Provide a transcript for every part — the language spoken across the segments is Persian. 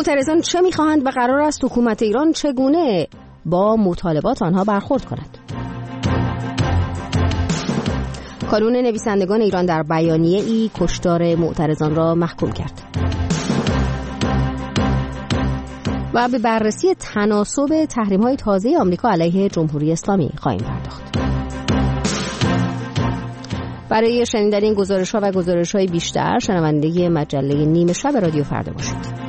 معترضان چه می‌خواهند و قرار است حکومت ایران چگونه با مطالبات آنها برخورد کند؟ کانون نویسندگان ایران در بیانیه‌ای کشتار معترضان را محکوم کرد. و به بررسی تناسب تحریم‌های تازه آمریکا علیه جمهوری اسلامی خواهیم پرداخت. برای شنیدن این گزارش‌ها و گزارش‌های بیشتر شنونده مجله نیمه شب رادیو فردا باشید.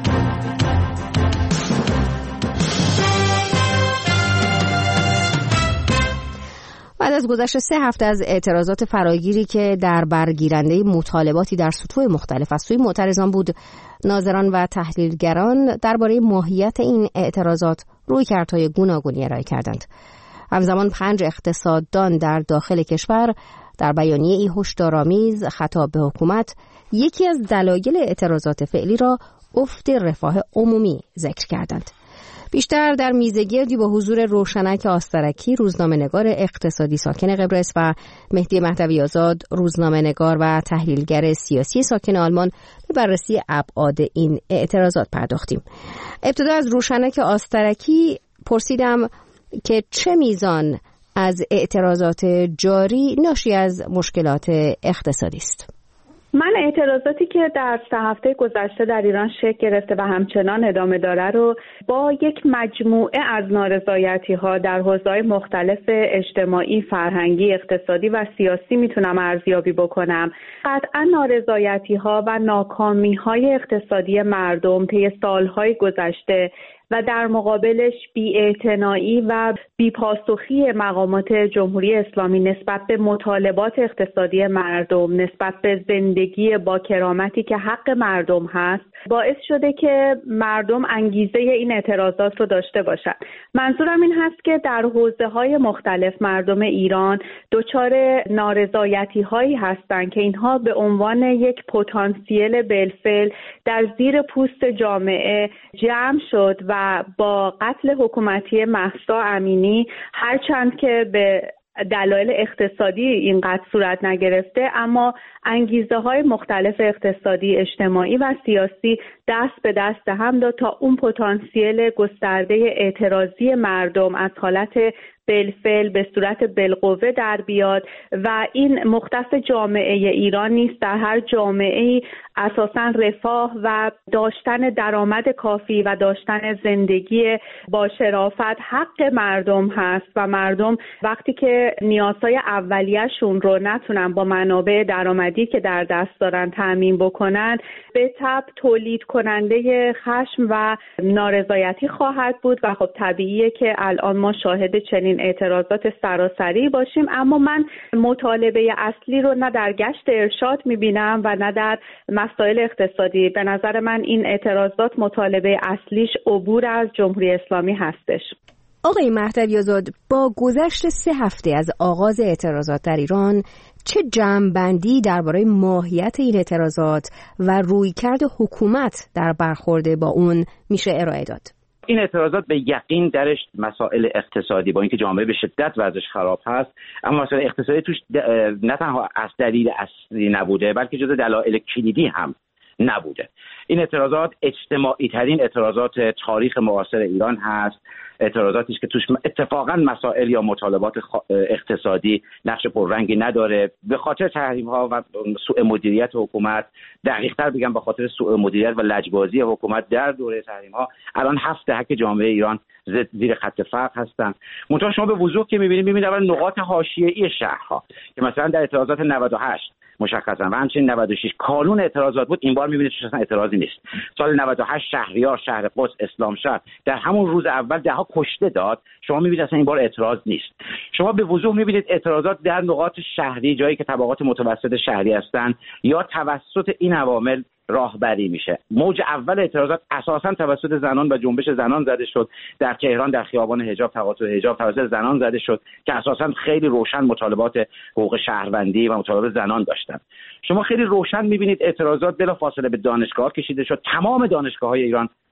بعد از گذشت 3 هفته از اعتراضات فراگیری که در برگیرنده مطالباتی در سطوح مختلف از سوی معترضان بود، ناظران و تحلیلگران درباره ماهیت این اعتراضات رویکردهای گوناگونی ارائه کردند. همزمان 5 اقتصاددان در داخل کشور در بیانیه‌ای هشدارآمیز خطاب به حکومت یکی از دلایل اعتراضات فعلی را افت رفاه عمومی ذکر کردند. بیشتر در میزگردی با حضور روشنک آسترکی، روزنامه‌نگار اقتصادی ساکن قبرس، و مهدی مهدوی آزاد، روزنامه‌نگار و تحلیلگر سیاسی ساکن آلمان، به بررسی ابعاد این اعتراضات پرداختیم. ابتدا از روشنک آسترکی پرسیدم که چه میزان از اعتراضات جاری ناشی از مشکلات اقتصادی است. من اعتراضاتی که در 3 هفته گذشته در ایران شکل گرفته و همچنان ادامه داره رو با یک مجموعه از نارضایتی‌ها در حوزه‌های مختلف اجتماعی، فرهنگی، اقتصادی و سیاسی میتونم ارزیابی بکنم. قطعا نارضایتی‌ها و ناکامی‌های اقتصادی مردم طی سال‌های گذشته و در مقابلش بی‌اعتنایی و بی‌پاسخی مقامات جمهوری اسلامی نسبت به مطالبات اقتصادی مردم، نسبت به زندگی با کرامتی که حق مردم هست، باعث شده که مردم انگیزه این اعتراضات رو داشته باشند. منظورم این هست که در حوزه‌های مختلف مردم ایران دچار نارضایتی‌هایی هستند که اینها به عنوان یک پتانسیل بالفعل در زیر پوست جامعه جمع شد و با قتل حکومتی مهسا امینی، هرچند که به دلایل اقتصادی این قتل صورت نگرفته، اما انگیزه های مختلف اقتصادی، اجتماعی و سیاسی دست به دست هم داد تا اون پتانسیل گسترده اعتراضی مردم از حالت بالفعل به صورت بالقوه در بیاد و این مختص جامعه ایران نیست. در هر جامعه‌ای اساساً رفاه و داشتن درآمد کافی و داشتن زندگی با شرافت حق مردم هست و مردم وقتی که نیازهای اولیه‌شون رو نتونن با منابع درآمدی که در دست دارن تامین بکنن، به تبع تولید کننده خشم و نارضایتی خواهد بود و خب طبیعیه که الان ما شاهد چنین اعتراضات سراسری باشیم. اما من مطالبه اصلی رو نه در گشت ارشاد می‌بینم و نه در مسائل اقتصادی. به نظر من این اعتراضات مطالبه اصلیش عبور از جمهوری اسلامی هستش. آقای مهدوی آزاد، با گذشت 3 هفته از آغاز اعتراضات در ایران چه جمع‌بندی درباره ماهیت این اعتراضات و رویکرد حکومت در برخورد با اون میشه ارائه داد؟ این اعتراضات به یقین درش مسائل اقتصادی، با اینکه جامعه به شدت وضعش خراب هست، اما مسائل اقتصادی توش نه تنها از دلیل اصلی نبوده بلکه جزو دلایل کلیدی هم نبوده. این اعتراضات اجتماعی ترین اعتراضات تاریخ معاصر ایران هست. اعتراضاتی که توش اتفاقا مسائل یا مطالبات اقتصادی نقش پررنگی نداره. به خاطر تحریم‌ها و سوء مدیریت حکومت، دقیق‌تر بگم به خاطر سوء مدیریت و لجبازی حکومت در دوره تحریم‌ها، الان 7 دهه جامعه ایران زیر خط فقر هستن. منتها شما به وضوح که می‌بینید اول نقاط حاشیه‌ای شهرها که مثلا در اعتراضات 98 مشخصا و همچنین 96 کانون اعتراضات بود، این بار می‌بینید اصلا اعتراضی نیست. سال 98 شهریار، شهر قدس، اسلامشهر در همون روز اول ده‌ها کشته داد. شما می‌بینید اصلا این بار اعتراض نیست. شما به وضوح می‌بینید اعتراضات در نقاط شهری، جایی که طبقات متوسط شهری هستند یا توسط این عوامل راهبری میشه. موج اول اعتراضات اساساً توسط زنان و جنبش زنان زده شد. در تهران در خیابان حجاب تقاطع حجاب توسط زنان زده شد که اساساً خیلی روشن مطالبات حقوق شهروندی و مطالبات زنان داشتن. شما خیلی روشن می‌بینید اعتراضات بلافاصله به دانشگاه کشیده شد. تمام دانشگاه‌های ایران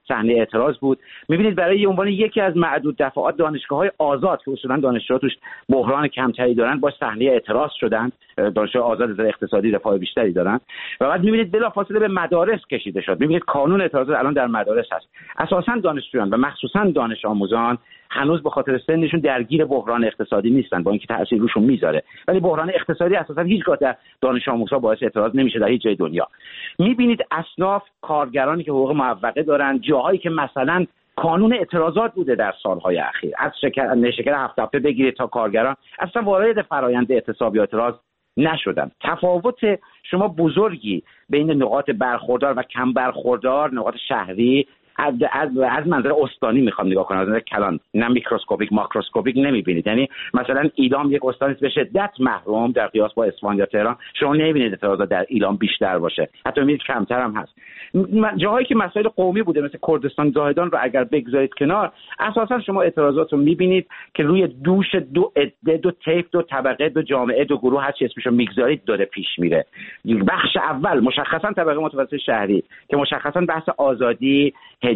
صحنه اعتراض بود. می‌بینید برای عنوان یکی از معدود دفعات دانشگاه‌های آزاد که اصولاً دانشجوها توش بحران کمتری دارن با صحنه اعتراض شدن، دانشگاه آزاد در اقتصادی رفاه بیشتری دارن و بعد می‌بینید بلافاصله به مدارس کشیده شد. می‌بینید قانون اعتراضات الان در مدارس هست. اساساً دانشجویان و مخصوصاً دانش آموزان هنوز به خاطر سنشون درگیر بحران اقتصادی نیستن، با اینکه تأثیر روشون میذاره، ولی بحران اقتصادی اساساً هیچگاه در دانش آموزها باعث اعتراض نمیشه در هیچ جای دنیا. می‌بینید اصناف کارگرانی که حقوق معوقه دارن، جاهایی که مثلا قانون اعتراضات بوده در سالهای اخیر، از شکر 7 هفته بگیرید تا کارگران اصلا وارد فرآیند اعتصاب یا اعتراض نشدن. تفاوت شما بزرگی بین نقاط برخوردار و کم برخوردار، نقاط شهری از منظر استانی میخوام نگاه کنم، از منظر کلان، نه میکروسکوپیک ماکروسکوپیک نمیبینید. یعنی مثلا ایلام یک استانی به شدت محروم در قیاس با اصفهان یا تهران، شما نمیبینید اعتراضات در ایلام بیشتر باشه، حتی میبینید کمتر هم هست. جاهایی که مسائل قومی بوده مثل کردستان زاهدان رو اگر بگذارید کنار، اساسا شما اعتراضات رو میبینید که روی دوش دو عده، دو طیف، دو طبقه، دو جامعه، دو گروه، هر چی اسمشو میگذارید داره پیش میره. بخش اول مشخصا طبقه متوسط شهری که مشخصا بحث آزادی،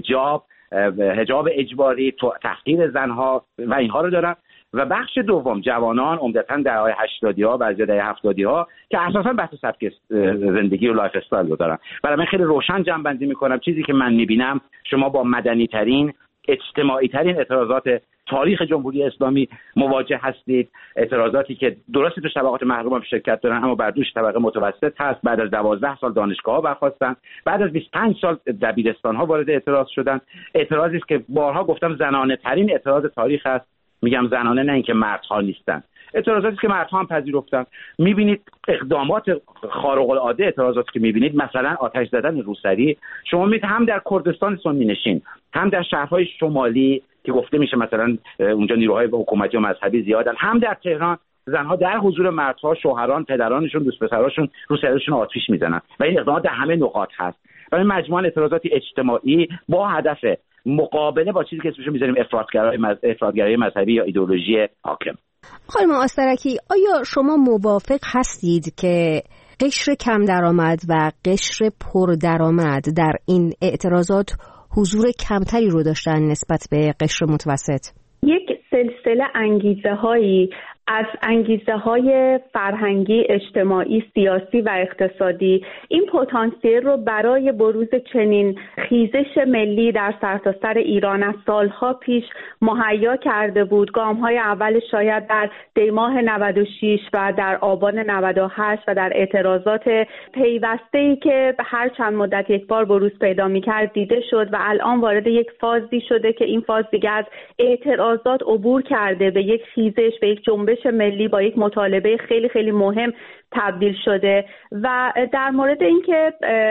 حجاب اجباری، تحقیر زنها و اینها رو دارن، و بخش دوم جوانان عمدتاً دهه‌های 80ها بعضی دهه 70ها که اساساً بحث سبک زندگی و لایف استایل رو دارن. برای من خیلی روشن جمع‌بندی می‌کنم چیزی که من می‌بینم، شما با مدنی‌ترین، اجتماعی‌ترین اعتراضات تاریخ جمهوری اسلامی مواجه هستید. اعتراضاتی که درسته تو طبقات محروم هم شرکت دارن، اما بر دوش طبقه متوسط هست. بعد از 12 سال دانشگاه‌ها برخاستن، بعد از 25 سال دبیرستان‌ها وارد اعتراض شدن. اعتراضی است که بارها گفتم زنانه ترین اعتراض تاریخ است. میگم زنانه نه اینکه مردها نیستن، اعتراضاتی که مردها هم پذیرفتن. میبینید اقدامات خارق العاده اعتراضاتی که میبینید، مثلا آتش زدن روسری، شما میبینید هم در کردستان سنی نشین، هم در شهرهای شمالی که گفته میشه مثلا اونجا نیروهای حکومتی و مذهبی زیادن، هم در تهران زنها در حضور مردها، شوهران، پدرانشون، دوست پسراشون رو سرشون آتش میزنن و این اقدامات در همه نقاط هست. برای مجموعه اعتراضاتی اجتماعی با هدف مقابله با چیزی که اسمش میذاریم افراطگرایی مذهبی یا ایدئولوژی حاکم. خانم آسترکی، آیا شما موافق هستید که قشر کم درآمد و قشر پر درآمد در این اعتراضات حضور کمتری رو داشتن نسبت به قشر متوسط؟ یک سلسله انگیزه‌هایی از انگیزه‌های فرهنگی، اجتماعی، سیاسی و اقتصادی این پتانسیل رو برای بروز چنین خیزش ملی در سرتاسر ایران از سالها پیش مهیا کرده بود. گام‌های اول شاید در دیماه 96 و در آبان 98 و در اعتراضات پیوسته‌ای که هر چند مدت یک بار بروز پیدا می‌کرد دیده شد و الان وارد یک فازی شده که این فاز دیگه از اعتراضات عبور کرده به یک خیزش، به یک جنبش ملی با یک مطالبه خیلی خیلی مهم تبدیل شده. و در مورد اینکه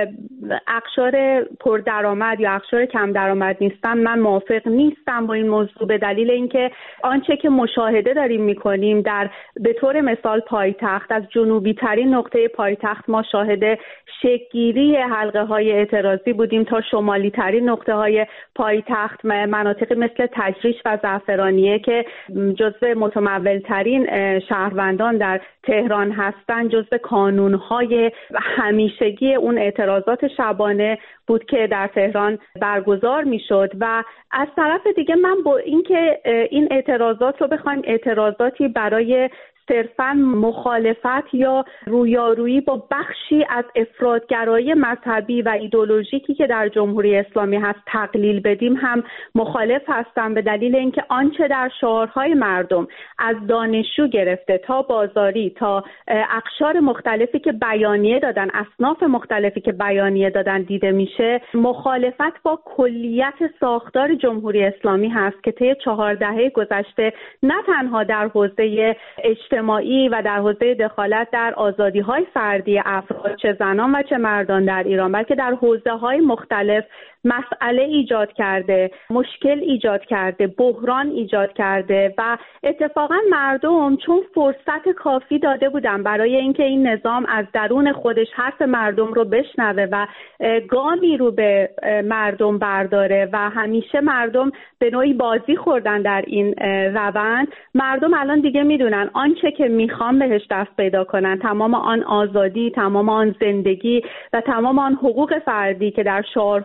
اقشار پردرآمد یا اقشار کم درآمد نیستن، من موافق نیستم با این موضوع، به دلیل اینکه آنچه که مشاهده داریم می‌کنیم در به طور مثال پایتخت، از جنوبی ترین نقطه پایتخت ما شاهد شکل‌گیری حلقه‌های اعتراضی بودیم تا شمالی ترین نقطه‌های پایتخت، مناطق مثل تجریش و زعفرانیه که جزو متمول‌ترین شهروندان در تهران هستند، جزو کانون‌های همیشگی اون اعتراضات شبانه بود که در تهران برگزار می‌شد. و از طرف دیگه من با اینکه این اعتراضات رو بخوایم اعتراضاتی برای صرفاً مخالفت یا رویارویی با بخشی از افراطگرایی مذهبی و ایدئولوژیکی که در جمهوری اسلامی هست تقلیل بدیم هم مخالف هستم، به دلیل اینکه آنچه در شعارهای مردم از دانشجو گرفته تا بازاری تا اقشار مختلفی که بیانیه دادن، اصناف مختلفی که بیانیه دادن دیده میشه، مخالفت با کلیت ساختار جمهوری اسلامی هست که طی 4 دهه گذشته نه تنها در حوزه اجتماعی و در حوزه دخالت در آزادی‌های فردی افراد، چه زنان و چه مردان در ایران، بلکه در حوزه‌های مختلف مسئله ایجاد کرده، مشکل ایجاد کرده، بحران ایجاد کرده. و اتفاقا مردم چون فرصت کافی داده بودن برای اینکه این نظام از درون خودش حرف مردم رو بشنوه و گامی رو به مردم برداره و همیشه مردم به نوعی بازی خوردن در این روند، مردم الان دیگه میدونن آنچه که میخوان بهش دست پیدا کنن، تمام آن آزادی، تمام آن زندگی و تمام آن حقوق فردی که در شعارهاشون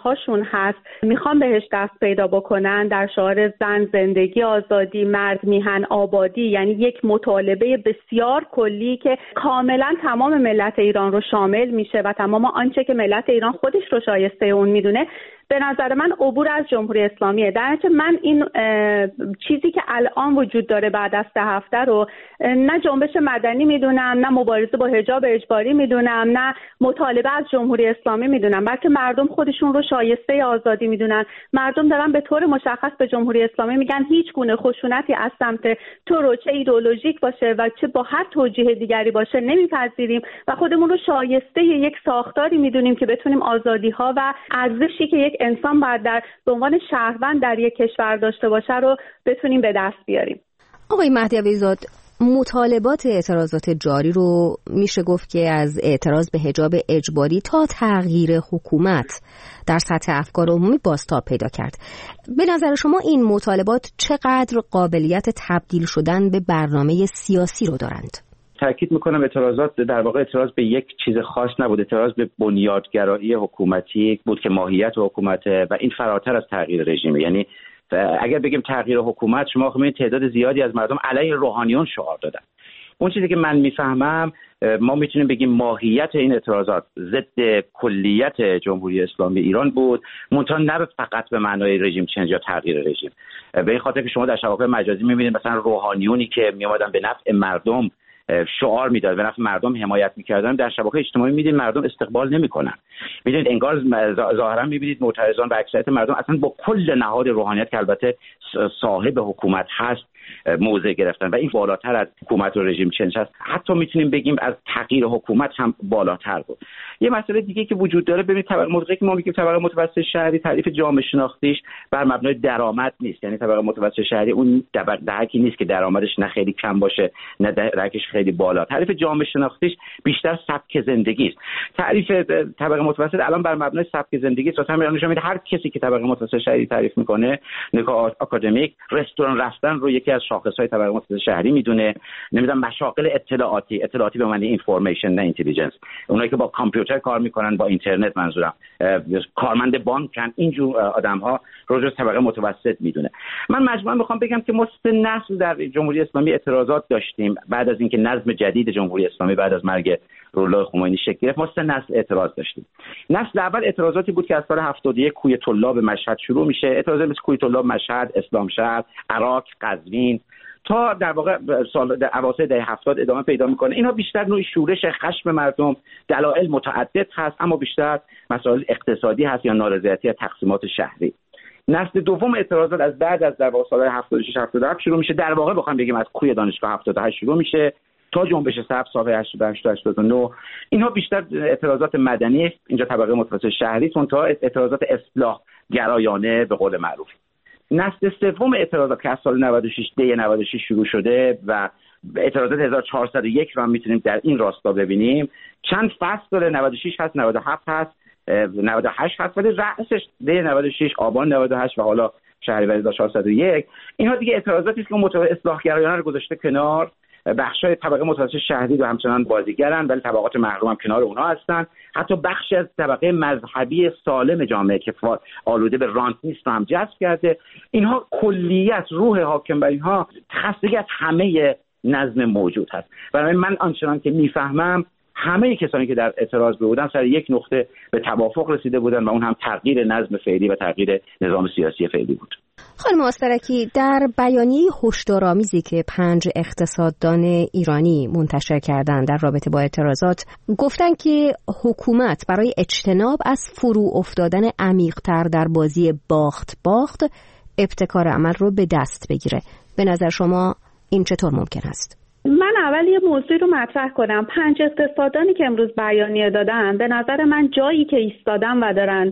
هست میخوان بهش دست پیدا بکنن در شعار زن، زندگی، آزادی، مرد، میهن، آبادی، یعنی یک مطالبه بسیار کلی که کاملا تمام ملت ایران رو شامل میشه و تمام آنچه که ملت ایران خودش رو شایسته اون میدونه، به نظر من عبور از جمهوری اسلامیه. در نتیجه من این چیزی که الان وجود داره بعد از 3 هفته رو نه جنبش مدنی میدونم، نه مبارزه با حجاب اجباری میدونم، نه مطالبه از جمهوری اسلامی میدونم، بلکه مردم خودشون رو شایسته آزادی میدونن. مردم دارن به طور مشخص به جمهوری اسلامی میگن هیچ گونه خشونتی از سمت تو رو چه ایدئولوژیک باشه و چه با هر توجیه دیگری باشه نمیپذیریم و خودمون رو شایسته یک ساختاری میدونیم که بتونیم آزادی ها و ارزشی که یک انسان باید به عنوان شهروند در یک کشور داشته باشه رو بتونیم به دست بیاریم. آقای مهدی عویزاد، مطالبات اعتراضات جاری رو میشه گفت که از اعتراض به حجاب اجباری تا تغییر حکومت در سطح افکار عمومی بازتاب پیدا کرد. به نظر شما این مطالبات چقدر قابلیت تبدیل شدن به برنامه سیاسی رو دارند؟ تأکید میکنم اعتراضات در واقع اعتراض به یک چیز خاص نبود، اعتراض به بنیادگرایی حکومتی بود که ماهیت حکومت و این فراتر از تغییر رژیمه. یعنی اگر بگیم تغییر حکومت، شما خب تعداد زیادی از مردم علیه روحانیون شعار دادن. اون چیزی که من میفهمم ما میتونیم بگیم ماهیت این اعتراضات ضد کلیت جمهوری اسلامی ایران بود، منتها نه فقط به معنای رژیم چنج یا تغییر رژیم. به این خاطر که شما در شبکه‌های مجازی میبینید مثلا روحانیونی که میومدن به نفع مردم شعار میداد، به نفع مردم حمایت میکردن، در شبکه‌های اجتماعی میدید مردم استقبال نمیکنن. میدونید انگار ظاهرا میبینید معترضان و اکثریت مردم اصلا با کل نهاد روحانیت که البته صاحب حکومت هست موضع گرفتن و این بالاتر از حکومت و رژیم چنج هست، حتی میتونیم بگیم از تغییر حکومت هم بالاتر بود. یه مسئله دیگه که وجود داره، ببینید طبقه که ما میگیم طبقه متوسط شهری، تعریف جامعه شناختیش بر مبنای درآمد نیست. یعنی طبقه متوسط شهری اون دهکی نیست که درآمدش نه خیلی کم باشه نه دهکش خیلی بالا. تعریف جامعه شناختیش بیشتر سبک زندگی است. تعریف طبقه متوسط الان بر مبنای سبک زندگی است. مثلا نشون میده هر کسی که طبقه متوسط شهری تعریف میکنه، نگاه آکادمیک، رستوران رفتن رو یکی از شاخص‌های طبقه متوسط شهری میدونه. نمیدونم مشاغل اطلاعاتی به معنی اینفورمیشن نه اینتلیجنس، اونایی که با کامپیوتر کار میکنن، با اینترنت منظورم، کارمند بانکن، اینجور آدم‌ها رو جز طبقه متوسط میدونه. من مجموعاً میخوام بگم که ما 3 نسل در جمهوری اسلامی اعتراضات داشتیم بعد از اینکه نظم جدید جمهوری اسلامی بعد از مرگ روح‌الله خمینی شکل گرفت. ما 3 نسل اعتراض داشتیم. نسل اول اعتراضاتی بود که از سال 71 کوی طلاب مشهد شروع میشه، اعتراضات مثل کوی طلاب مشهد، اسلامشهر، عراق، قزوین، تا در واقع سال اواسط دهه 70 ادامه پیدا میکنه. اینها بیشتر نوعی شورش خشم مردم، دلایل متعدد هست اما بیشتر مسائل اقتصادی هست یا نارضایتی از تقسیمات شهری. نسل دوم اعتراضات از بعد از در واقع سال 76 77 شروع میشه. در واقع بخوام بگیم از کوی دانشگاه 78 شروع میشه تا جنبش سبز سال 88 تا 89. اینها بیشتر اعتراضات مدنی است، اینجا طبقه متوسط شهری، تا اعتراضات اصلاح گرایانه به قول معروف. نسل سوم اعتراضات که از سال 96 شروع شده و اعتراضات 1401 رو هم میتونیم در این راستا ببینیم. چند فصل داره، 96 هست، 97 هست، 98 هست، ولی رأسش دی 96 آبان 98 و حالا شهریور 1401. اینها دیگه اعتراضاتی است که اصلاح گرایانه رو گذاشته کنار. بخشای طبقه متوسط شهری رو همچنان بازیگرن ولی طبقات محروم هم کنار اونها هستن. حتی بخشی از طبقه مذهبی سالم جامعه که آلوده به رانت نیست رو هم جذب کرده. اینها کلیت روح حاکم بر اینها خستگی از همه نظم موجود هست. برای من آنچنان که میفهمم همه کسانی که در اعتراض بودن سر یک نقطه به توافق رسیده بودن و اون هم تغییر نظم فعلی و تغییر نظام سیاسی فعلی بود. خانم آسترکی، در بیانیه هشدارآمیزی که 5 اقتصاددان ایرانی منتشر کردند در رابطه با اعتراضات، گفتن که حکومت برای اجتناب از فرو افتادن عمیق‌تر در بازی باخت ابتکار عمل رو به دست بگیره. به نظر شما این چطور ممکن است؟ من اول یه موضوع رو مطرح کنم. 5 اقتصاددانی که امروز بیانیه دادن، به نظر من جایی که ایستادن و دارن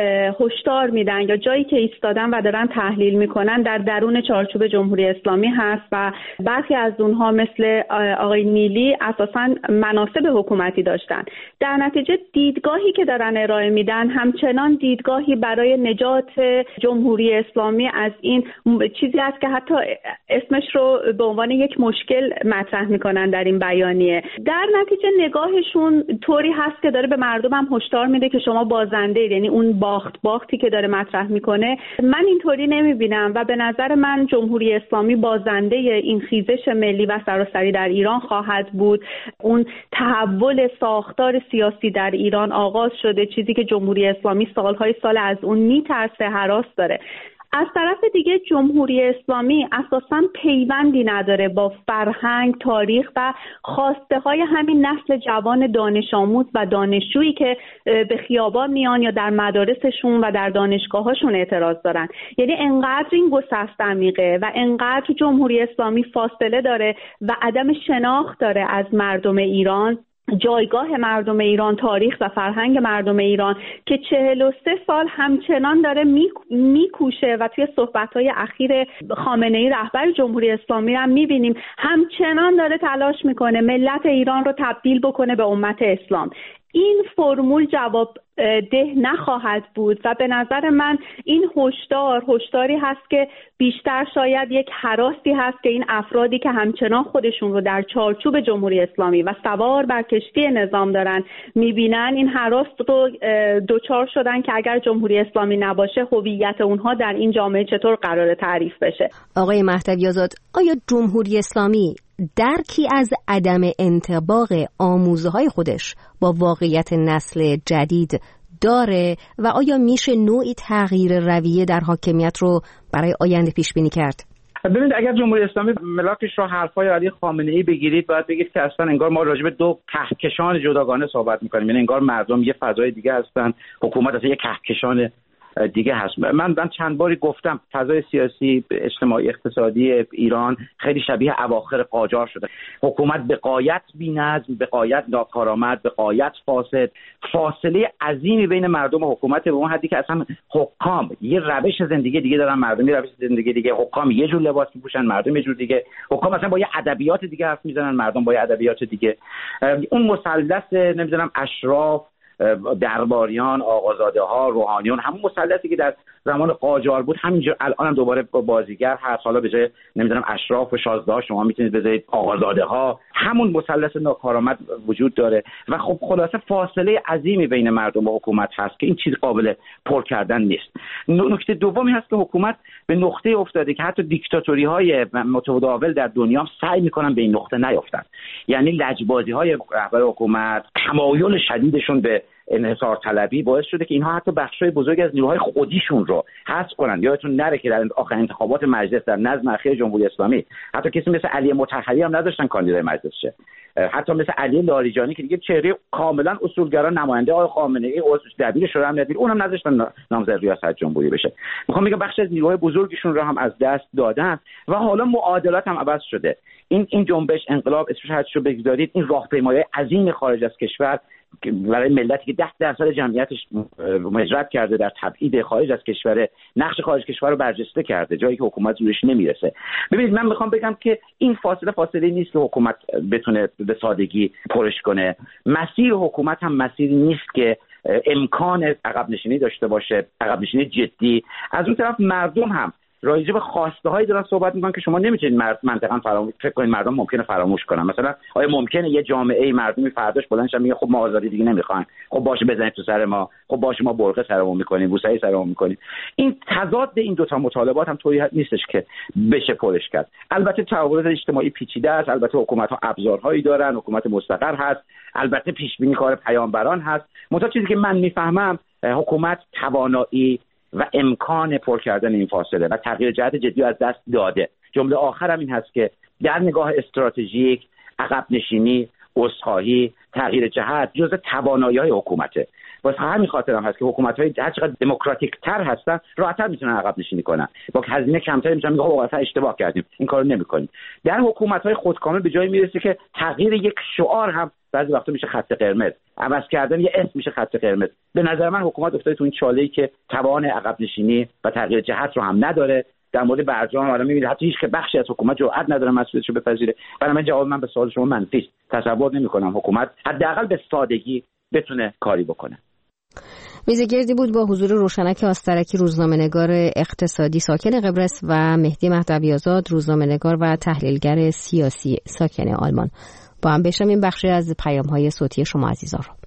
هشدار میدن یا جایی که ایستادن و دارن تحلیل میکنن در درون چارچوب جمهوری اسلامی هست و برخی از اونها مثل آقای نیلی اساساً مناصب حکومتی داشتن. در نتیجه دیدگاهی که دارن ارائه میدن همچنان دیدگاهی برای نجات جمهوری اسلامی از این چیزی است که حتی اسمش رو به عنوان یک مشکل مطرح میکنن در این بیانیه. در نتیجه نگاهشون طوری هست که داره به مردم هم هشدار میده که شما بازنده اید، یعنی اون باختی که داره مطرح میکنه من اینطوری نمیبینم و به نظر من جمهوری اسلامی بازنده این خیزش ملی و سراسری در ایران خواهد بود. اون تحول ساختار سیاسی در ایران آغاز شده، چیزی که جمهوری اسلامی سالهای سال از اون میترسه، هراس داره. از طرف دیگه جمهوری اسلامی اساساً پیوندی نداره با فرهنگ، تاریخ و خواسته های همین نسل جوان دانش آموز و دانشجویی که به خیابان میان یا در مدارسشون و در دانشگاهاشون اعتراض دارن. یعنی انقدر این گسست عمیقه و انقدر جمهوری اسلامی فاصله داره و عدم شناخت داره از مردم ایران، جایگاه مردم ایران، تاریخ و فرهنگ مردم ایران، که 43 سال همچنان داره میکوشه و توی صحبت‌های اخیر خامنه‌ای رهبر جمهوری اسلامی هم می‌بینیم همچنان داره تلاش میکنه ملت ایران رو تبدیل بکنه به امت اسلام. این فرمول جواب ده نخواهد بود و به نظر من این هشداری هست که بیشتر شاید یک هراسی هست که این افرادی که همچنان خودشون رو در چارچوب جمهوری اسلامی و سوار بر کشتی نظام دارن میبینن، این هراس رو دوچار شدن که اگر جمهوری اسلامی نباشه هویت اونها در این جامعه چطور قراره تعریف بشه. آقای مهدوی آزاد، آیا جمهوری اسلامی درکی از عدم انطباق آموزه‌های خودش با واقعیت نسل جدید داره و آیا میشه نوعی تغییر رویه در حاکمیت رو برای آینده پیش بینی کرد؟ ببینید، اگر جمهوری اسلامی ملاکش رو حرفای علی خامنه‌ای بگیرید، باید بگید که اصلا انگار ما راجع به دو کهکشان جداگانه صحبت می‌کنیم. یعنی انگار مردم یه فضای دیگه هستن، حکومت اصلا یه کهکشان دیگه هست. من چند باری گفتم فضای سیاسی، اجتماعی، اقتصادی ایران خیلی شبیه اواخر قاجار شده. حکومت به غایت بی‌نظم، به غایت ناکارآمد، به غایت فاسد، فاصله عظیمی بین مردم و حکومت به اون حدی که اصلا حکام یه روش زندگی دیگه دارن، مردم یه روش زندگی دیگه، حکام یه جور لباس میپوشن، مردم یه جور دیگه، حکام اصلا با یه ادبیات دیگه حرف میزنن، مردم با یه ادبیات دیگه. اون مثلث نمیدونم اشراف، درباریان، آقازاده ها، روحانیون، همون مثلثی که در زمان قاجار بود همینجا الان هم دوباره بازیگر هست. حالا به جای نمیدونم اشراف و شازده ها شما میتونید بذارید آقازاده ها. همون مثلث ناکارآمد وجود داره و خب خلاصه فاصله عظیمی بین مردم و حکومت هست که این چیز قابل پر کردن نیست. نکته دومی هست که حکومت به نقطه افتاده که حتی دیکتاتوری های متداول در دنیا سعی میکنن به این نقطه نیفتن. یعنی لجبازی های رهبر حکومت، تمایل شدیدشون به انحصار طلبی باعث شده که اینها حتی بخشای بزرگی از نیروهای خودیشون رو حذف کنن. یادتون نره که در آخرین انتخابات مجلس در نظم اخیر جمهوری اسلامی حتی کسی مثل علی مطهری هم نداشتن کاندیدای مجلس شه، حتی مثل علی لاریجانی که دیگه چهره کاملا اصولگرا، نماینده آقای خامنه‌ای، دبیر شورای امنیتی، اونم نذاشتن نامزد ریاست جمهوری بشه. میخوام بگم بخش از نیروهای بزرگشون رو هم از دست دادن و حالا معادلات هم عوض شده. این جنبش، انقلاب، اسمش هر چیزو بگذارید، این راهپیمایی عظیم خارج از کشور برای ملتی که 10% جمعیتش مهاجرت کرده در تبعید خارج از کشور، نقش خارج کشور رو برجسته کرده، جایی که حکومت زورش نمیرسه. ببینید، من میخوام بگم که این فاصله نیست که حکومت بتونه به سادگی پرش کنه. مسیر حکومت هم مسیری نیست که امکان عقب نشینی داشته باشه، عقب نشینی جدی. از اون طرف مردم هم راجع به خواسته هایی دارن صحبت میکنن که شما نمیتونید منطقاً فکر کنید مردم ممکنه فراموش کنن. مثلا آیا ممکنه یه جامعه مردمی فرداش بلندش میگه خب ما آزادی دیگه نمیخوایم، خب باشه بزنید تو سر ما، خب باشه ما برقه سرمون میکنیم، بوسه‌ای سرمون میکنیم. این تضاد این دو تا مطالبات هم طوری نیستش که بشه پرش کرد. البته تحولات اجتماعی پیچیده است، البته حکومت ها ابزارهایی دارن، حکومت مستقر هست، البته پیش بینی کار پیامبران هست. منتها چیزی که من میفهمم حکومت توانایی و امکان پر کردن این فاصله و تغییر جهت جدی از دست داده. جمله آخرم این هست که در نگاه استراتژیک عقب نشینی، عذرخواهی، تغییر جهت جزء توانایی‌های حکومته. واسه همین خاطر هم هست که حکومت‌های هر چقدر دموکراتیک تر هستن راحت‌تر میتونن عقب نشینی کنن، با هزینه کمتر میتونن میگن واقعا اشتباه کردیم، این کارو نمی‌کنیم. در حکومت‌های خودکامه به جایی میرسه که تغییر یک شعار هم بعضی وقتا میشه خط قرمز، عوض کردن یه اسم میشه خط قرمز. به نظر من حکومت افتاده تو این چاله‌ای که توان عقب نشینی و تغییر جهت رو هم نداره. در مورد برجام الان می‌بینید حتی هیچ که بخشی از حکومت جرئت نداره مسئولیتشو بپذیره. برای من جواب من به سوال شما منفی است. تصور نمی‌کنم حکومت حداقل به سادگی بتونه کاری بکنه. میزگردی بود با حضور روشنک آسترکی، روزنامه‌نگار اقتصادی ساکن قبرس، و مهدی مهدوی آزاد، روزنامه‌نگار و تحلیلگر سیاسی ساکن آلمان. با هم بشنویم بخشی از پیام‌های صوتی شما عزیزان را.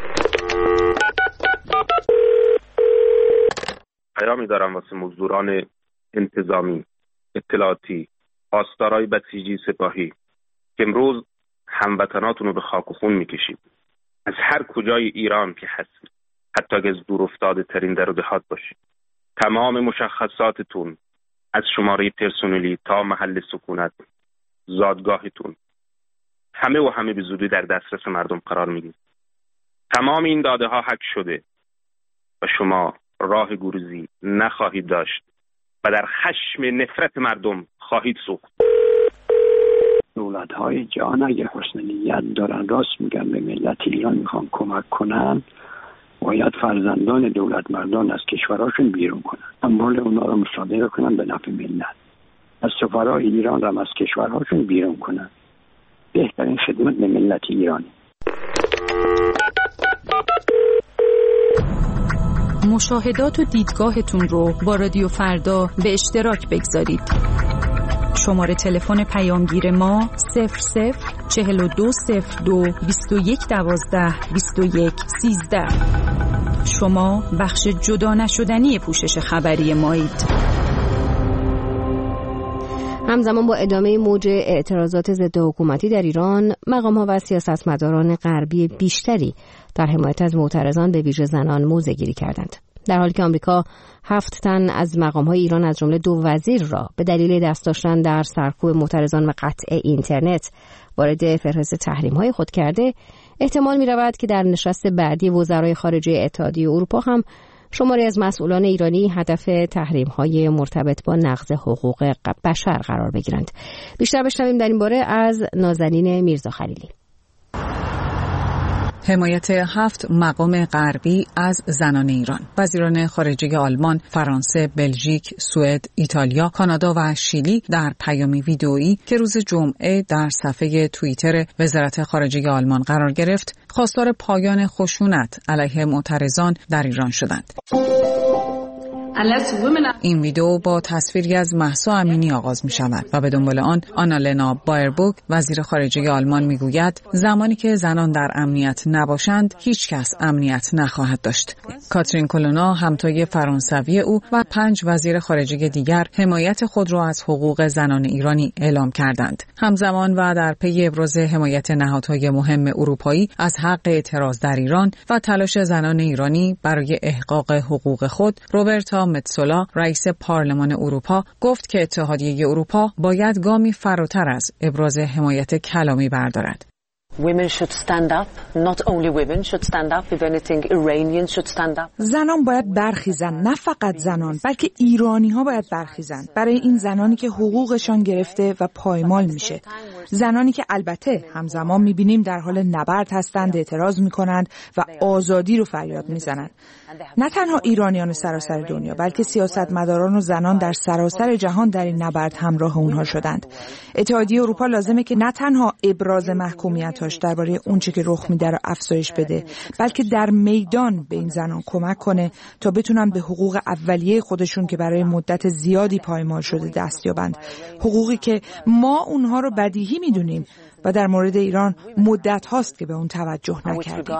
پیامی دارم واسه مزدوران انتظامی، اطلاعاتی، پاسدارای بسیجی، سپاهی که امروز هموطناتون رو به خاک و خون میکشید. از هر کجای ایران که هستید، حتی اگه از دور افتاده ترین در و دهات باشید، تمام مشخصاتتون از شماره پرسنلی تا محل سکونت، زادگاهتون، همه به زودی در دسترس مردم قرار میگیرید. تمام این داده ها هک شده و شما راه گریزی نخواهید داشت و در خشم نفرت مردم خواهید سوخت. دولت‌های جهان اگه حسن نیت دارن، راست میگن، به ملت ایران میخوان کمک کنن، باید فرزندان دولت مردان از کشورهاشون بیرون کنن، اموال اونا رو مصادره کنن به نفع ملت. از سفرای ایران رو از کشورهاشون بیرون کنن. بهترین خدمت به ملت ایرانی. مشاهدات و دیدگاهتون رو با رادیو فردا به اشتراک بگذارید. شماره تلفن پیامگیر ما 004202 2112 2113. شما بخش جدا نشدنی پوشش خبری مایید. همزمان با ادامه موج اعتراضات ضد حکومتی در ایران، مقام‌ها و سیاستمداران غربی بیشتری در حمایت از معترضان به ویژه زنان موضع‌گیری کردند. در حالی که آمریکا 7 تن از مقام‌های ایران از جمله 2 وزیر را به دلیل دست داشتن در سرکوب معترضان و قطع اینترنت وارد فهرست تحریم‌های خود کرده، احتمال می‌رود که در نشست بعدی وزرای خارجه اتحادیه اروپا هم شماری از مسئولان ایرانی هدف تحریم‌های مرتبط با نقض حقوق بشر قرار بگیرند. بیشتر بشنویم در این باره از نازنین میرزا خلیلی. حمایت 7 مقام غربی از زنان ایران. وزیران خارجه آلمان، فرانسه، بلژیک، سوئد، ایتالیا، کانادا و شیلی در پیامی ویدئویی که روز جمعه در صفحه توییتر وزارت خارجه آلمان قرار گرفت، خواستار پایان خشونت علیه معترضان در ایران شدند. این ویدیو با تصویری از مهسا امینی آغاز می شود و به دنبال آن آنالنا بایربوک، وزیر خارجه آلمان، می گوید زمانی که زنان در امنیت نباشند هیچ کس امنیت نخواهد داشت. کاترین کولونا، همتای فرانسوی او، و 5 وزیر خارجه دیگر حمایت خود را از حقوق زنان ایرانی اعلام کردند. همزمان و در پی ابراز حمایت نهادهای مهم اروپایی از حق اعتراض در ایران و تلاش زنان ایرانی برای احقاق حقوق خود، روبرتا متسولا، رئیس پارلمان اروپا، گفت که اتحادیه اروپا باید گامی فراتر از ابراز حمایت کلامی بردارد. زنان باید برخیزن، نه فقط زنان، بلکه ایرانی ها باید برخیزن برای این زنانی که حقوقشان گرفته و پایمال میشه. زنانی که البته همزمان میبینیم در حال نبرد هستند، اعتراض میکنند و آزادی رو فریاد میزنند. نه تنها ایرانیان سراسر دنیا، بلکه سیاستمداران و زنان در سراسر جهان در این نبرد همراه اونها شدند. اتحادیه اروپا لازمه که نه تنها ابراز محکومیتاش درباره اونچه که رخ میده رو افزایش بده، بلکه در میدان به این زنان کمک کنه تا بتونن به حقوق اولیه خودشون که برای مدت زیادی پایمال شده دست یابند. حقوقی که ما اونها رو بدیهی میدونیم و در مورد ایران مدت هاست که به اون توجه نکردیم.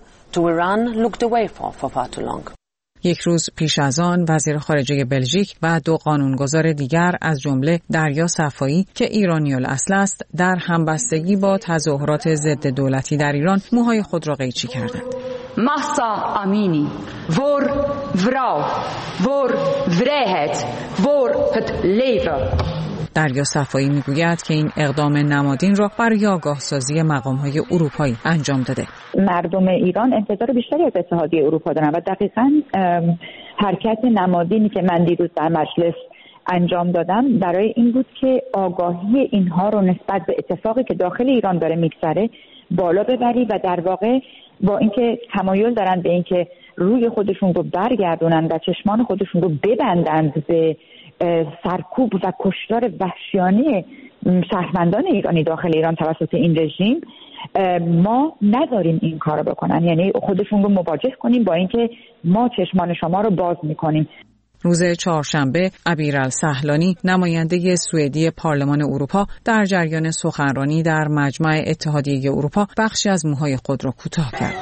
یک روز پیش از آن وزیر خارجه بلژیک و 2 قانونگذار دیگر از جمله دریا صفایی که ایرانی الاصل است، در همبستگی با تظاهرات ضد دولتی در ایران موهای خود را قیچی کردند. مهسا امینی voor vrouw voor vrijheid voor het leven. دریا صفایی میگوید که این اقدام نمادین را برای آگاهسازی مقام‌های اروپایی انجام داده. مردم ایران انتظار بیشتری از اتحادیه اروپا دارن و دقیقاً حرکت نمادینی که من دیروز در مجلس انجام دادم برای این بود که آگاهی اینها رو نسبت به اتفاقی که داخل ایران داره میگذره بالا ببری و در واقع با اینکه تمایل دارن به اینکه روی خودشون رو برگردونن و چشمان خودشون رو ببندند به سرکوب و کشتار وحشیانه شهروندان ایرانی داخل ایران توسط این رژیم، ما نداریم این کارو بکنن، یعنی خودشون رو مواجه کنیم با اینکه ما چشمان شما رو باز میکنیم. روز چهارشنبه امیرالسهلانی نماینده سوئدی پارلمان اروپا در جریان سخنرانی در مجمع اتحادیه اروپا بخشی از موهای خود را کوتاه کرد.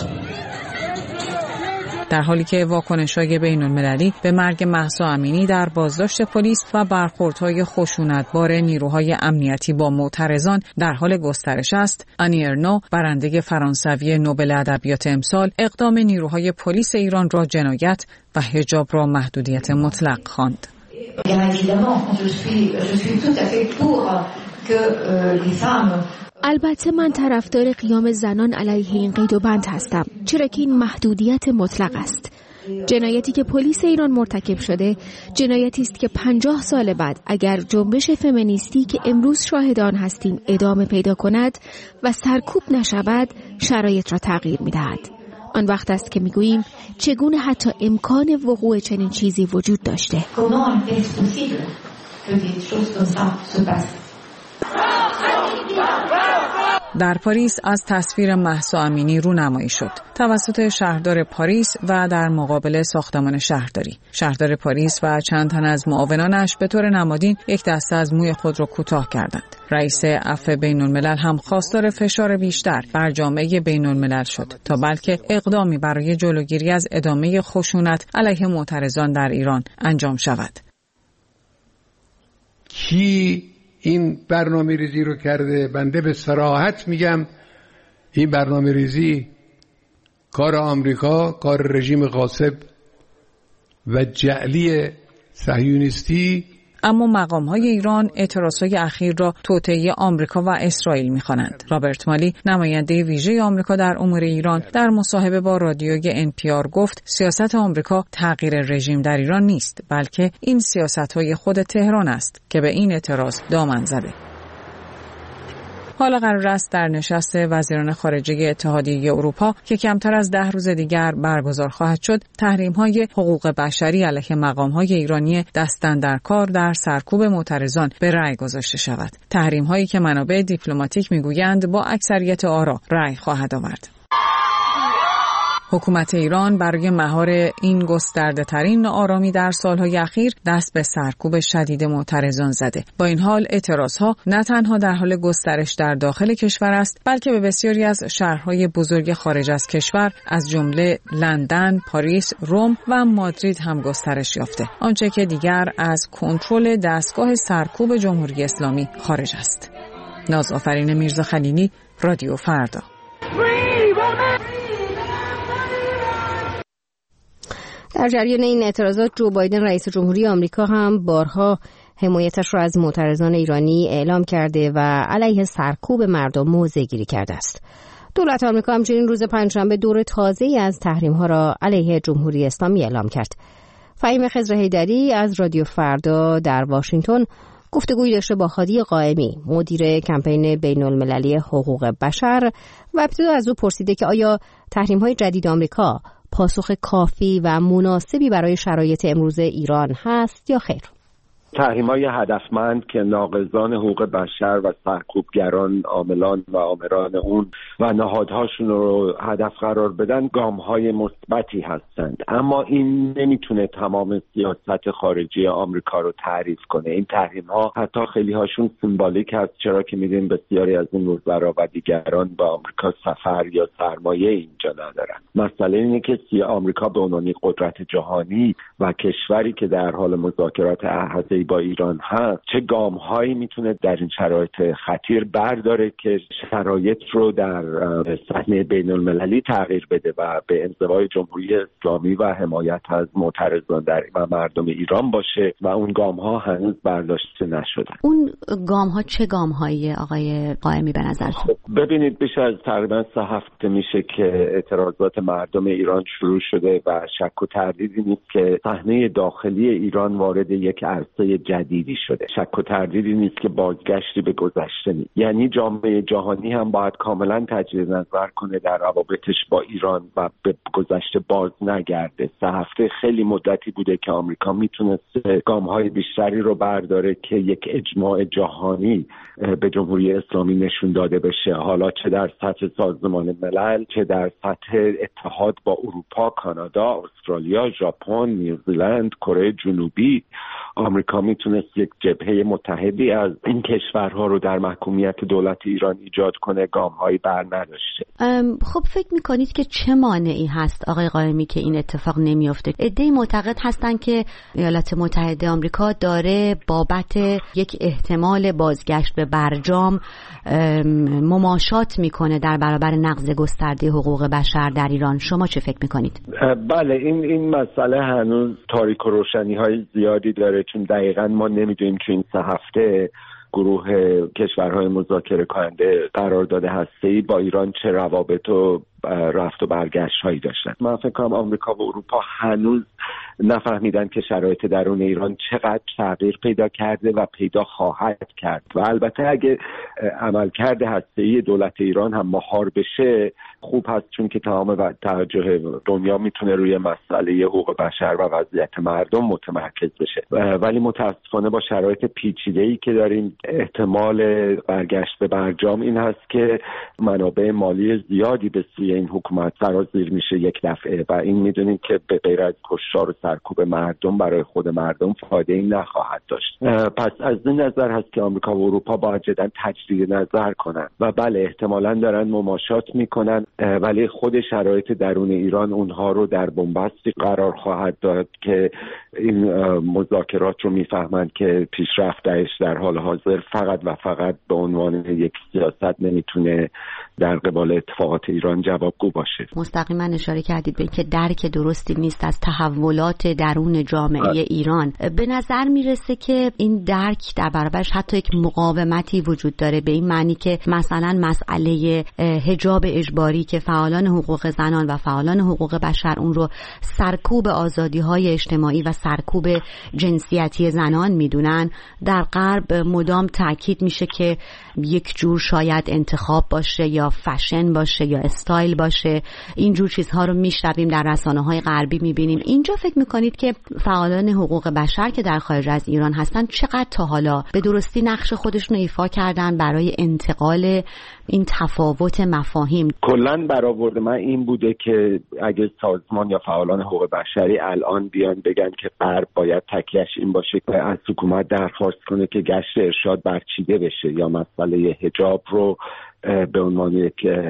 در حالی که واکنش‌های بین‌المللی به مرگ مهسا امینی در بازداشت پلیس و برخوردهای خشونتبار نیروهای امنیتی با معترضان در حال گسترش است، آنی ارنو، برنده فرانسوی نوبل ادبیات امسال، اقدام نیروهای پلیس ایران را جنایت و حجاب را محدودیت مطلق خواند. البته من طرفدار قیام زنان علیه این قید و بند هستم، چرا که این محدودیت مطلق است. جنایتی که پلیس ایران مرتکب شده جنایتی است که 50 سال بعد اگر جنبش فمینیستی که امروز شاهدان هستیم ادامه پیدا کند و سرکوب نشود، شرایط را تغییر می‌دهد. آن وقت است که می‌گوییم چگونه حتی امکان وقوع چنین چیزی وجود داشته. در پاریس از تصویر مهسا امینی رونمایی شد توسط شهردار پاریس و در مقابل ساختمان شهرداری. شهردار پاریس و چند تن از معاونانش به طور نمادین یک دسته از موی خود را کوتاه کردند. رئیس عفو بین‌الملل هم خواستار فشار بیشتر بر جامعه بین‌الملل شد تا بلکه اقدامی برای جلوگیری از ادامه خشونت علیه معترضان در ایران انجام شود. کی این برنامه ریزی رو کرده؟ بنده به صراحت میگم این برنامه ریزی کار آمریکا، کار رژیم غاصب و جعلی صهیونیستی. اما مقام‌های ایران اعتراضهای اخیر را توطئه آمریکا و اسرائیل می‌خوانند. رابرت مالی، نماینده ویژه آمریکا در امور ایران، در مصاحبه با رادیوی NPR گفت سیاست آمریکا تغییر رژیم در ایران نیست، بلکه این سیاست‌های خود تهران است که به این اعتراض دامن زده. حالا قرار است در نشست وزیران خارجه اتحادیه اروپا که کمتر از 10 روز دیگر برگزار خواهد شد، تحریم‌های حقوق بشری علیه مقام‌های ایرانی دست‌اندرکار در سرکوب معترضان به رأی گذاشته شود. تحریم‌هایی که منابع دیپلماتیک می‌گویند با اکثریت آرا رأی خواهد آورد. حکومت ایران برای مهار این گسترده‌ترین ناآرامی در سالهای اخیر دست به سرکوب شدید معترضان زده. با این حال اعتراضها نه تنها در حال گسترش در داخل کشور است، بلکه به بسیاری از شهرهای بزرگ خارج از کشور از جمله لندن، پاریس، روم و مادرید هم گسترش یافته. آنچه که دیگر از کنترل دستگاه سرکوب جمهوری اسلامی خارج است. نازآفرین میرزا خلیلی، رادیو فردا. در جریان این اعتراضات جو بایدن رئیس جمهوری آمریکا هم بارها حمایتش را از معترضان ایرانی اعلام کرده و علیه سرکوب مردم موضع‌گیری کرده است. دولت آمریکا همچنین روز پنجشنبه دور تازه‌ای از تحریم‌ها را علیه جمهوری اسلامی اعلام کرد. فهیم خضر حیدری از رادیو فردا در واشنگتن گفتگویی داشته با هادی قائمی، مدیر کمپین بین‌المللی حقوق بشر، و ابتدا از او پرسیده که آیا تحریم‌های جدید آمریکا پاسخ کافی و مناسبی برای شرایط امروز ایران هست یا خیر؟ تحریم‌های هدفمند که ناقضان حقوق بشر و سرکوبگران، عاملان و آمران اون و نهادهاشون رو هدف قرار بدن گام‌های مثبتی هستند، اما این نمیتونه تمام سیاست خارجی آمریکا رو تعریف کنه. این تحریم‌ها حتی خیلی هاشون سیمبولیک هست، چرا که می‌دونیم بسیاری از این وزرا و دیگران با آمریکا سفر یا سرمایه اینجا ندارن. مسئله اینه که آمریکا به عنوان قدرت جهانی و کشوری که در حال مذاکرات احاطه‌ای با ایران هست چه گام‌هایی میتونه در این شرایط خطیر برداره که شرایط رو در صحنه بین‌المللی تغییر بده و به انزوای جمهوری اسلامی و حمایت از معترضان و مردم ایران باشه و اون گام‌ها هنوز برداشته نشدن. اون گام‌ها چه گام‌هایی آقای قائمی به نظرتون؟ ببینید بیش از تقریبا 3 هفته میشه که اعتراضات مردم ایران شروع شده و شک و تردیدی نیست که صحنه داخلی ایران وارد یک عرصه فضای جدیدی شده. شک و تردیدی نیست که بازگشتی به گذشته نیست. یعنی جامعه جهانی هم باید کاملا تجدید نظر کنه در روابطش با ایران و به گذشته باز نگرده. 3 هفته خیلی مدتی بوده که آمریکا میتونسته گام‌های بیشتری رو برداره که یک اجماع جهانی به جمهوری اسلامی نشون داده بشه، حالا چه در سطح سازمان ملل، چه در سطح اتحاد با اروپا، کانادا، استرالیا، ژاپن، نیوزیلند، کره جنوبی. آمریکا میتونست یک جبهه متحدی از این کشورها رو در محکومیت دولت ایران ایجاد کنه، گام‌هایی بر نداشته. خب فکر میکنید که چه مانعی هست آقای قائمی که این اتفاق نمیفته؟ عده‌ای معتقد هستن که ایالات متحده آمریکا داره بابت یک احتمال بازگشت به برجام مماشات میکنه در برابر نقض گسترده حقوق بشر در ایران. شما چه فکر میکنید؟ بله، این مسئله هنوز تاریک و روشنی‌های زیادی داره، چون دقیقاً ما نمیدونیم که این 3 هفته گروه کشورهای مذاکره کننده قرارداد هسته‌ای با ایران چه روابط و رفت و برگشت هایی داشتن. من فکر کنم آمریکا و اروپا هنوز نفهمیدن که شرایط درون ایران چقدر تغییر پیدا کرده و پیدا خواهد کرد و البته اگه عملکرد هسته‌ای دولت ایران هم مهار بشه خوب هست، چون که تمام توجه دنیا میتونه روی مسئله حقوق بشر و وضعیت مردم متمرکز بشه. ولی متاسفانه با شرایط پیچیده‌ای که داریم احتمال برگشت به برجام این هست که منابع مالی زیادی به سوی این حکومت سرازیر میشه یک دفعه و این میدونیم که به غیر از کشتار و سرکوب مردم برای خود مردم فایده‌ای نخواهد داشت. پس از این نظر هست که آمریکا و اروپا باید جداً تجدید نظر کنن و بله احتمالاً دارن مماشات میکنن، ولی خود شرایط درون ایران اونها رو در بنبستی قرار خواهد داد که این مذاکرات رو میفهمند که پیشرفتش در حال حاضر فقط و فقط به عنوان یک سیاست نمیتونه در قبال اتفاقات ایران جوابگو باشه. مستقیما اشاره کردید به اینکه درک درستی نیست از تحولات درون جامعه ایران. به نظر میرسه که این درک در برابرش حتی یک مقاومتی وجود داره، به این معنی که مثلا مسئله حجاب اجباری که فعالان حقوق زنان و فعالان حقوق بشر اون رو سرکوب آزادی‌های اجتماعی و سرکوب جنسیتی زنان میدونن، در غرب مدام تاکید میشه که یک جور شاید انتخاب باشه یا فشن باشه یا استایل باشه. اینجور چیزها رو میشنویم در رسانه‌های غربی میبینیم. اینجا فکر میکنید که فعالان حقوق بشر که در خارج از ایران هستن چقدر تا حالا به درستی نقش خودشون رو ایفا کردن برای انتقال این تفاوت مفاهیم؟ کلاً برآورد من این بوده که اگه سازمان یا فعالان حقوق بشری الان بیان بگن که غرب باید تکیه‌اش این باشه که از حکومت درخواست کنه که گشت ارشاد برچیده بشه یا مسئله حجاب رو به عنوان یک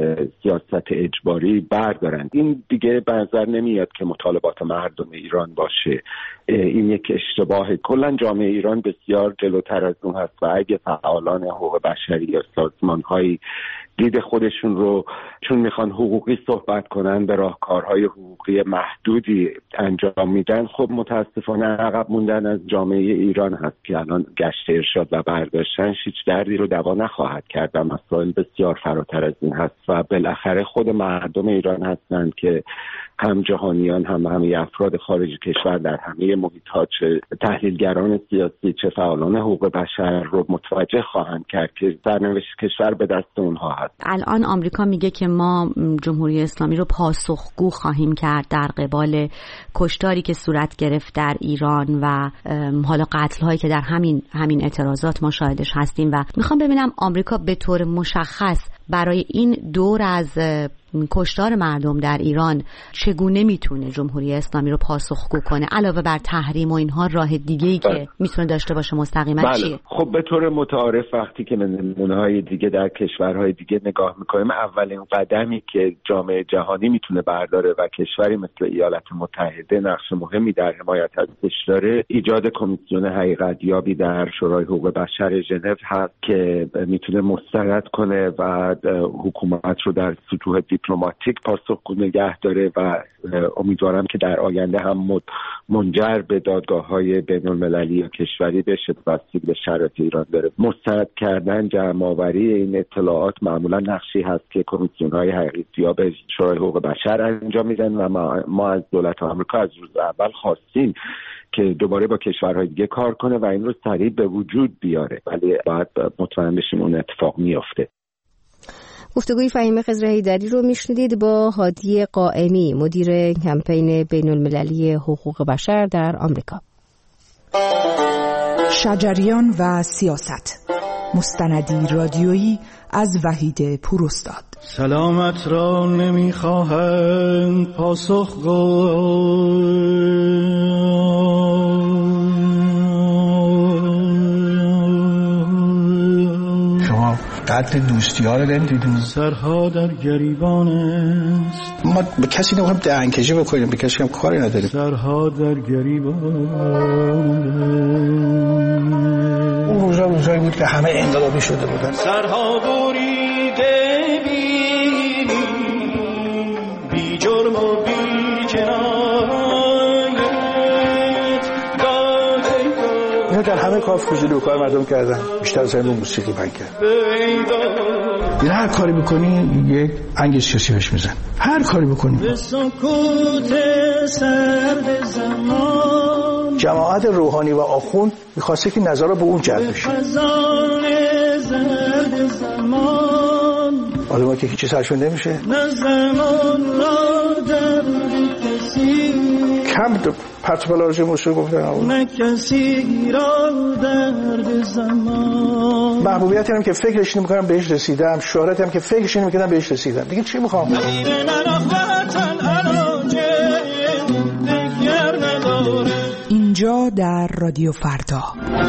سیاست اجباری بردارند، این دیگه به نظر نمیاد که مطالبات مردم ایران باشه. این یک اشتباه. کلا جامعه ایران بسیار جلوتر از اون هست و اگه فعالان حقوق بشری یا سازمان‌های دید خودشون رو چون میخوان حقوقی صحبت کنن به راهکارهای حقوقی محدودی انجام میدن، خب متاسفانه عقب موندن از جامعه ایران هست که الان گشت ارشاد و برداشتنش هیچ دردی رو دوا نخواهد کرد و مسائل بسیار فراتر از این هست و بالاخره خود مردم ایران هستند که هم جهانیان هم همه افراد خارج کشور در همه محیط‌ها، چه تحلیلگران سیاسی چه فعالان حقوق بشر رو متوجه خواهند کرد که سرنوشت کشور به دست اونها هست. الان آمریکا میگه که ما جمهوری اسلامی رو پاسخگو خواهیم کرد در قبال کشتاری که صورت گرفت در ایران و حالا قتل‌هایی که در همین اعتراضات ما شاهدش هستیم و میخوام ببینم آمریکا به طور مشخص برای این دور از کشتار مردم در ایران چگونه میتونه جمهوری اسلامی رو پاسخگو کنه، علاوه بر تحریم و اینها راه دیگه‌ای که میتونه داشته باشه مستقیما چیه؟ خب به طور متعارف وقتی که نمونه‌های دیگه در کشورهای دیگه نگاه میکنیم، اولین قدمی که جامعه جهانی میتونه برداره و کشوری مثل ایالات متحده نقش مهمی در حمایت ازش داره، ایجاد کمیسیون حقیقت‌یابی در شورای حقوق بشر ژنو هست که میتونه مستند کنه و حکومت رو در سطوح دیپلماتیک پاسخگو نگه داره و امیدوارم که در آینده هم منجر به دادگاه‌های بین‌المللی یا کشوری بشه بستگی به شرایط ایران داره. مستند کردن جمع‌آوری این اطلاعات معمولا نقشی هست که کمیسیون‌های حقیقی‌طلب شورای حقوق بشر انجام میدن و ما از دولت آمریکا از روز اول خواستیم که دوباره با کشورهای دیگه کار کنه و این رو سریع به وجود بیاره، ولی باید مطمئن بشیم اون اتفاق میفته. گفتگوی فهیمه خضر حیدری رو میشنیدید با هادی قائمی، مدیر کمپین بین‌المللی حقوق بشر در آمریکا. شجریان و سیاست، مستندی رادیویی از وحید پوراستاد. سلامت را نمیخواهند پاسخگو، شما قدر دوستی ها رو نمیدونید. سرها در گریبان است. ما به کسی نمیخوایم دهنکجی بکنیم، به کسی هم کاری نداریم. سرها در گریبان. اون روزایی بود که همه انقلابی شده بودن. سرها بریده بینی بی جرم و بی جنایت اینا در همه کار فضولی و کار مردم کردن، بیشتر از این موسیقی بند کرد. این هر کاری بکنی یک انگ سیاسی بهش میزن، هر کاری بکنی. جماعت روحانی و آخوند میخواسته که نظر به اون جلب بشه. آدم ها که هیچی سرشون نمیشه، کم پرت پلارژی موسیقی گفتن. محبوبیتی هم که فکرش نمیکنم بهش رسیدم، شهرتی هم که فکرش نمیکنم بهش رسیدم، دیگه چی میخوام؟ اینجا در رادیو فردا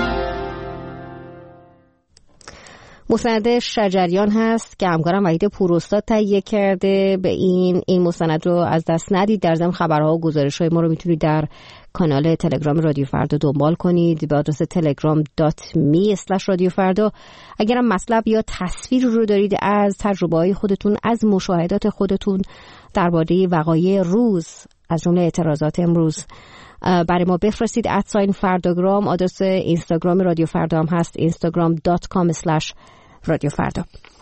مستند شجریان هست که همکارم وحید پوراستاد تهیه کرده. به این مستند رو از دست ندید. در ضمن خبرها و گزارش‌های ما رو میتونید در کانال تلگرام رادیو فردا دنبال کنید به آدرس telegram.me/رادیو فردا. اگرم مطلب یا تصویر رو دارید از تجربه‌های خودتون، از مشاهدات خودتون درباره وقایع روز، از جمله اعتراضات امروز، برای ما بفرستید. @فرداگرام آدرس اینستاگرام رادیو فردا هم هست، instagram.com/رادیو فردا.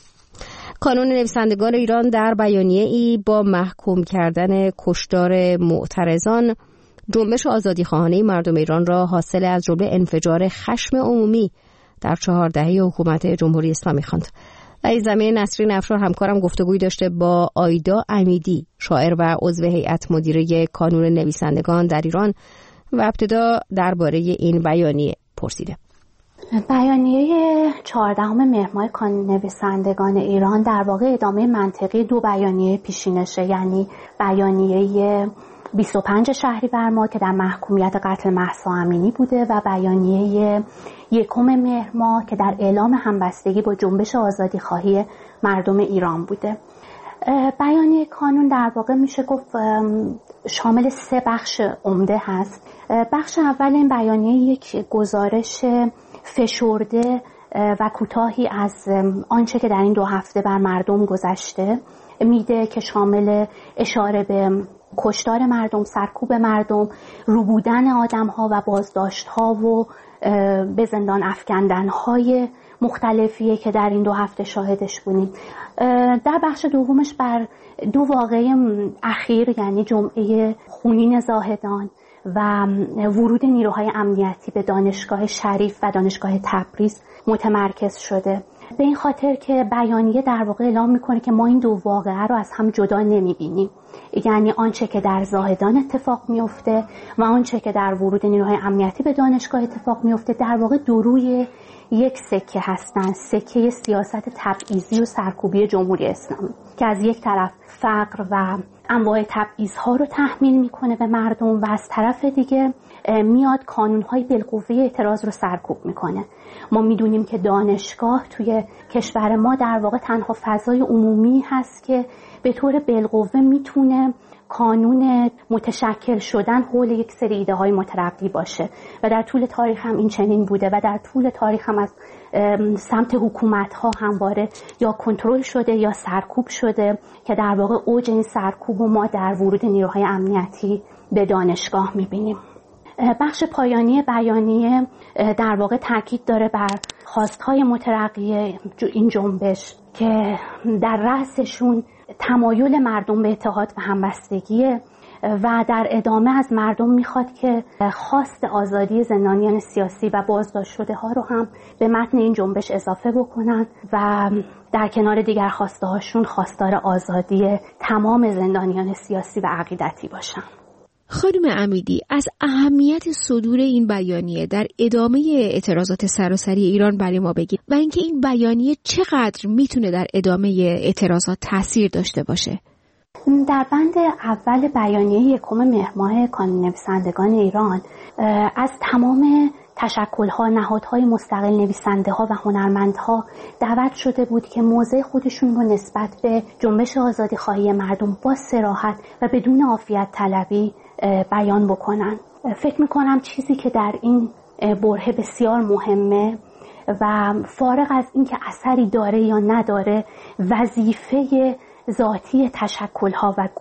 کانون نویسندگان ایران در بیانیه‌ای با محکوم کردن کشتار معترضان جنبش آزادیخواهانه مردم ایران را حاصل از جمله انفجار خشم عمومی در 4 دهه حکومت جمهوری اسلامی خواند. در این زمینه نسرین افشار همکارم گفتگویی داشته با آیدا امیدی، شاعر و عضو هیئت مدیره کانون نویسندگان در ایران، و ابتدا درباره این بیانیه پرسیده. بیانیه 14 مهر ماه کانون نویسندگان ایران در واقع ادامه منطقی 2 بیانیه پیشینشه، یعنی بیانیه 25 شهریور ماه که در محکومیت قتل مهسا امینی بوده و بیانیه 1 مهر ماه که در اعلام همبستگی با جنبش آزادیخواهی مردم ایران بوده. بیانیه کانون در واقع میشه گفت شامل 3 بخش عمده هست. بخش اول این بیانیه یک گزارش فشرده و کوتاهی از آنچه که در این 2 هفته بر مردم گذشته میده که شامل اشاره به کشتار مردم، سرکوب مردم، روبودن آدم‌ها و بازداشت‌ها و به زندان افکندن‌های مختلفیه که در این 2 هفته شاهدش بودیم. در بخش دومش بر 2 واقعه اخیر، یعنی جمعه خونین زاهدان و ورود نیروهای امنیتی به دانشگاه شریف و دانشگاه تبریز متمرکز شده. به این خاطر که بیانیه در واقع اعلام میکنه که ما این 2 واقعه رو از هم جدا نمیبینیم، یعنی آنچه که در زاهدان اتفاق میفته و آنچه که در ورود نیروهای امنیتی به دانشگاه اتفاق میفته در واقع 2 روی یک سکه هستند، سکه سیاست تبعیضی و سرکوبی جمهوری اسلامی که از یک طرف فقر و انواع تبعیض‌ها رو تحمیل میکنه به مردم و از طرف دیگه میاد کانون‌های بالقوه اعتراض رو سرکوب میکنه. ما میدونیم که دانشگاه توی کشور ما در واقع تنها فضای عمومی هست که به طور بالقوه میتونه کانون متشکل شدن حول یک سری ایده های مترقی باشه و در طول تاریخ هم این چنین بوده و در طول تاریخ هم از سمت حکومت ها همواره یا کنترل شده یا سرکوب شده که در واقع اوج این سرکوب رو ما در ورود نیروهای امنیتی به دانشگاه میبینیم. بخش پایانی بیانیه در واقع تاکید داره بر خواستهای مترقی این جنبش که در رأسشون تمایل مردم به اتحاد و همبستگیه و در ادامه از مردم میخواد که خواست آزادی زندانیان سیاسی و بازداشت شده ها رو هم به متن این جنبش اضافه بکنن و در کنار دیگر خواسته هاشون خواستار آزادی تمام زندانیان سیاسی و عقیدتی باشن. خانم امیدی، از اهمیت صدور این بیانیه در ادامه اعتراضات سراسری ایران برای ما بگید و اینکه این بیانیه چقدر میتونه در ادامه اعتراضات تاثیر داشته باشه. در بند اول بیانیه 1 مهر ماه کانون نویسندگان ایران از تمام تشکل‌ها، نهادهای مستقل، نویسنده‌ها و هنرمندها دعوت شده بود که موضع خودشون رو نسبت به جنبش آزادی‌خواهی مردم با صراحت و بدون عافیت طلبی بیان بکنن. فکر میکنم چیزی که در این برهه بسیار مهمه و فارغ از اینکه اثری داره یا نداره، وظیفه ذاتی تشکل‌ها و